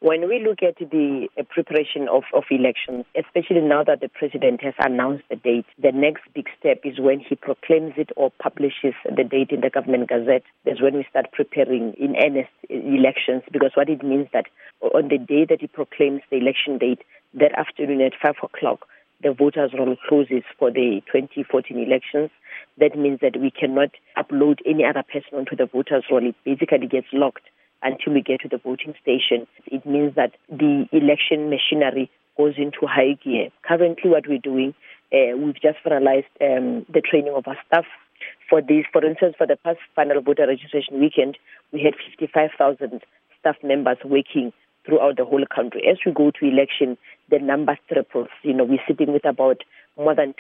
When we look at the preparation of elections, especially now that the president has announced the date, the next big step is when he proclaims it or publishes the date in the government gazette. That's when we start preparing in earnest elections, because what it means that on the day that he proclaims the election date, that afternoon at 5 o'clock, the voters' roll closes for the 2014 elections. That means that we cannot upload any other person onto the voters' roll. It basically gets locked until we get to the voting station. It means that the election machinery goes into high gear. Currently, what we're doing, we've just finalized the training of our staff. For instance, for the past final voter registration weekend, we had 55,000 staff members working throughout the whole country. As we go to election, the number triples. We're sitting with about more than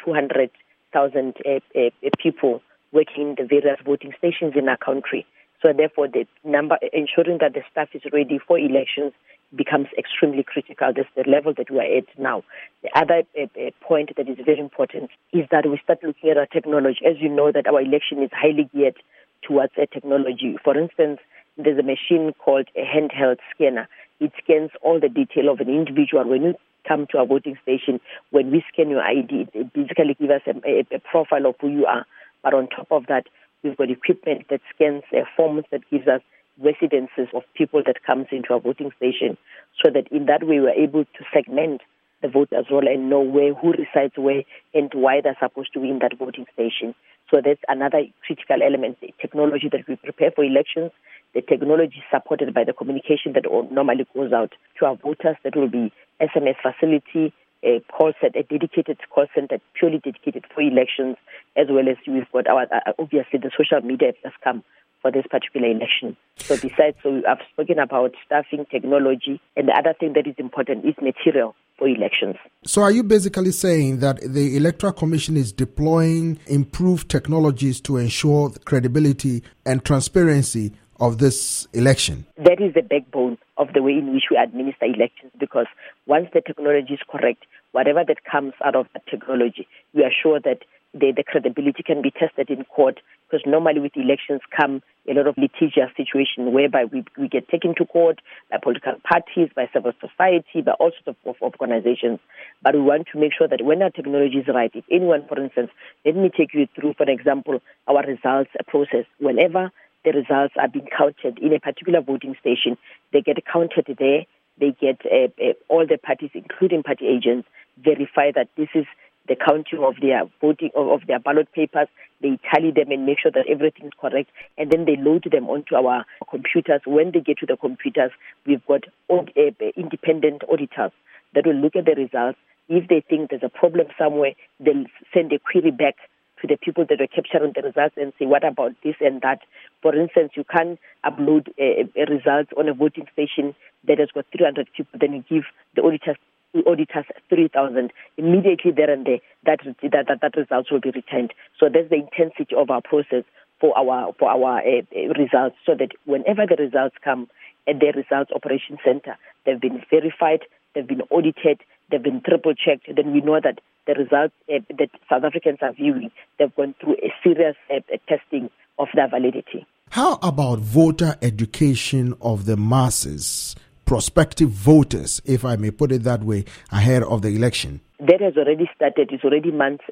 200,000 people working in the various voting stations in our country. So therefore, the number, ensuring that the staff is ready for elections becomes extremely critical. That's the level that we are at now. The other point that is very important is that we start looking at our technology. As you know, that our election is highly geared towards a technology. For instance, there's a machine called a handheld scanner. It scans all the detail of an individual. When you come to a voting station, when we scan your ID, it basically gives us a profile of who you are. But on top of that, we've got equipment that scans forms that gives us residences of people that comes into our voting station, so that in that way we're able to segment the voters' roll and know who resides where and why they're supposed to be in that voting station. So that's another critical element, the technology that we prepare for elections. The technology is supported by the communication that normally goes out to our voters. That will be SMS facility, a dedicated call center purely dedicated for elections, as well as we've got our obviously the social media has come for this particular election. So I've spoken about staffing, technology, and the other thing that is important is material for elections. So are you basically saying that the Electoral Commission is deploying improved technologies to ensure the credibility and transparency of this election? That is the backbone of the way in which we administer elections, because once the technology is correct, whatever that comes out of the technology, we are sure that the credibility can be tested in court, because normally with elections come a lot of litigious situations whereby we get taken to court by political parties, by civil society, by all sorts of organizations. But we want to make sure that when our technology is right, if anyone, for instance, let me take you through, for example, our results process. Whenever the results are being counted in a particular voting station, they get counted there. They get all the parties, including party agents, verify that this is the counting of their voting of their ballot papers. They tally them and make sure that everything is correct, and then they load them onto our computers. When they get to the computers, we've got independent auditors that will look at the results. If they think there's a problem somewhere, they'll send a query back to the people that are capturing the results and say, what about this and that? For instance, you can't upload a result on a voting station that has got 300 people, then you give the auditors 3,000. Immediately there and there, that results will be returned. So that's the intensity of our process for our results, so that whenever the results come at the results operation center, they've been verified, they've been audited, they've been triple checked. Then we know that the results that South Africans are viewing, they've gone through a serious testing of their validity. How about voter education of the masses, prospective voters, if I may put it that way, ahead of the election? That has already started. It's already months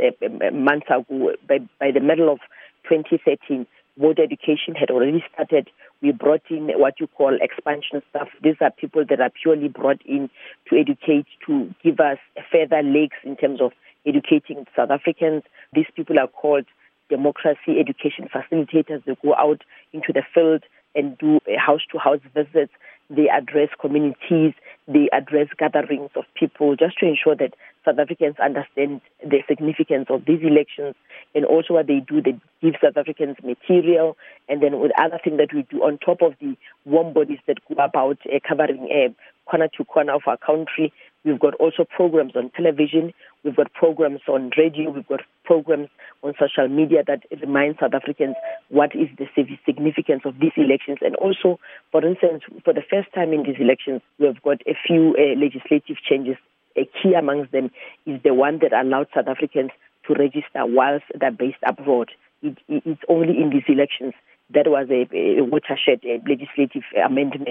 ago. By the middle of 2013, voter education had already started. We brought in what you call expansion staff. These are people that are purely brought in to educate, to give us further legs in terms of educating South Africans. These people are called democracy education facilitators. They go out into the field and do house-to-house visits. They address communities, they address gatherings of people, just to ensure that South Africans understand the significance of these elections. And also what they do, they give South Africans material. And then with other things that we do on top of the warm bodies that go about covering corner to corner of our country, we've got also programs on television, we've got programs on radio, we've got programs on social media that remind South Africans what is the significance of these elections. And also, for instance, for the first time in these elections, we've got a few legislative changes. A key amongst them is the one that allowed South Africans to register whilst they're based abroad. It's only in these elections that was a watershed legislative amendment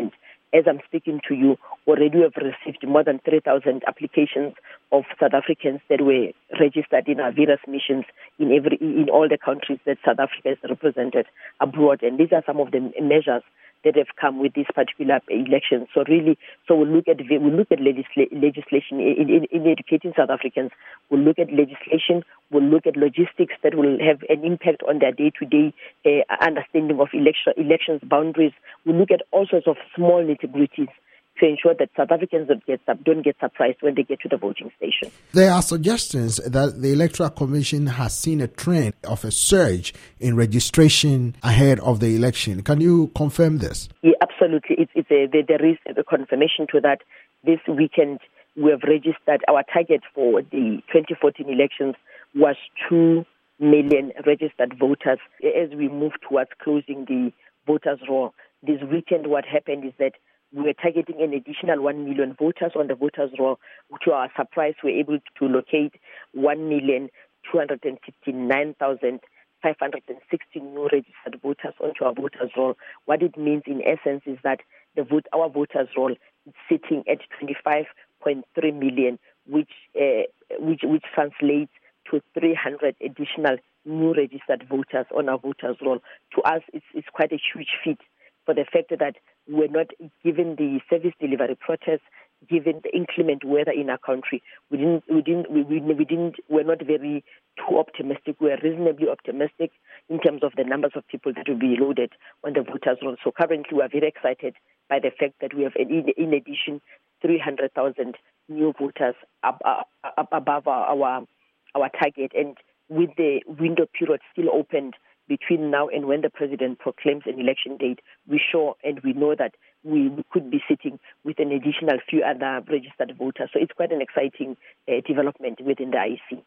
as I'm speaking to you, already we have received more than 3,000 applications of South Africans that were registered in our various missions in all the countries that South Africa is represented abroad. And these are some of the measures that have come with this particular election. So we'll look at legislation in educating South Africans. We'll look at legislation. We'll look at logistics that will have an impact on their day-to-day understanding of elections boundaries. We'll look at all sorts of small nitty-gritties to ensure that South Africans don't get surprised when they get to the voting station. There are suggestions that the Electoral Commission has seen a trend of a surge in registration ahead of the election. Can you confirm this? Yeah, absolutely. There is a confirmation to that. This weekend, we have registered. Our target for the 2014 elections was 2 million registered voters. As we move towards closing the voters' roll, this weekend what happened is that we were targeting an additional 1 million voters on the voters' roll. To our surprise, we were able to locate 1,259,560 new registered voters onto our voters' roll. What it means in essence is that our voters' roll is sitting at 25.3 million, which translates to 300 additional new registered voters on our voters' roll. To us, it's quite a huge feat for the fact that we're not, given the service delivery protests, given the inclement weather in our country, we're not very too optimistic. We're reasonably optimistic in terms of the numbers of people that will be loaded on the voters' roll. So currently we are very excited by the fact that we have, in addition, 300,000 new voters above our target. And with the window period still opened between now and when the president proclaims an election date, we know that we could be sitting with an additional few other registered voters. So it's quite an exciting development within the IEC.